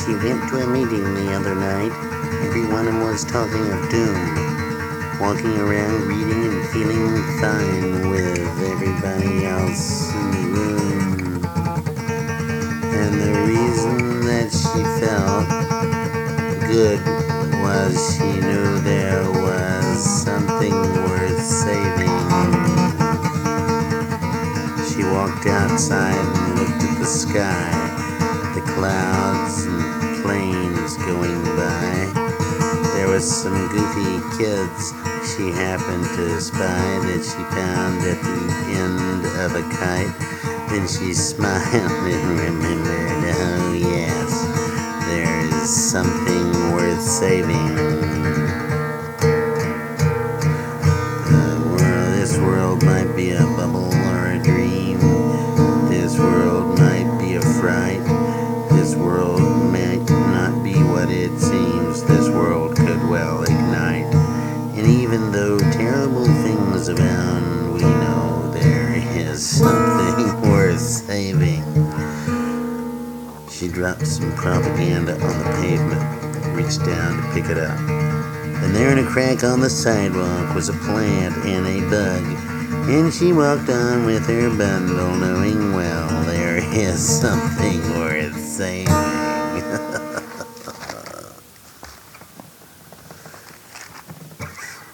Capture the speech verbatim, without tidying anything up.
she went to a meeting the other night. Everyone was talking of doom, walking around reading and feeling fine with everybody else in the room. And the reason that she felt good was she knew there was something worth saving. She walked outside and looked at the sky, the clouds and planes going by. There was some goofy kids she happened to spy that she found at the end of a kite. Then she smiled and remembered, oh yes, there is something worth saving. The world, this world might be a bubble or a dream. This world might be a fright. This world might not be what it seems. This world could well ignite. And even though terrible things abound, we know there is something worth saving. She dropped some propaganda on the pavement, reached down to pick it up. And there in a crack on the sidewalk was a plant and a bug. And she walked on with her bundle, knowing well there is something worth saving.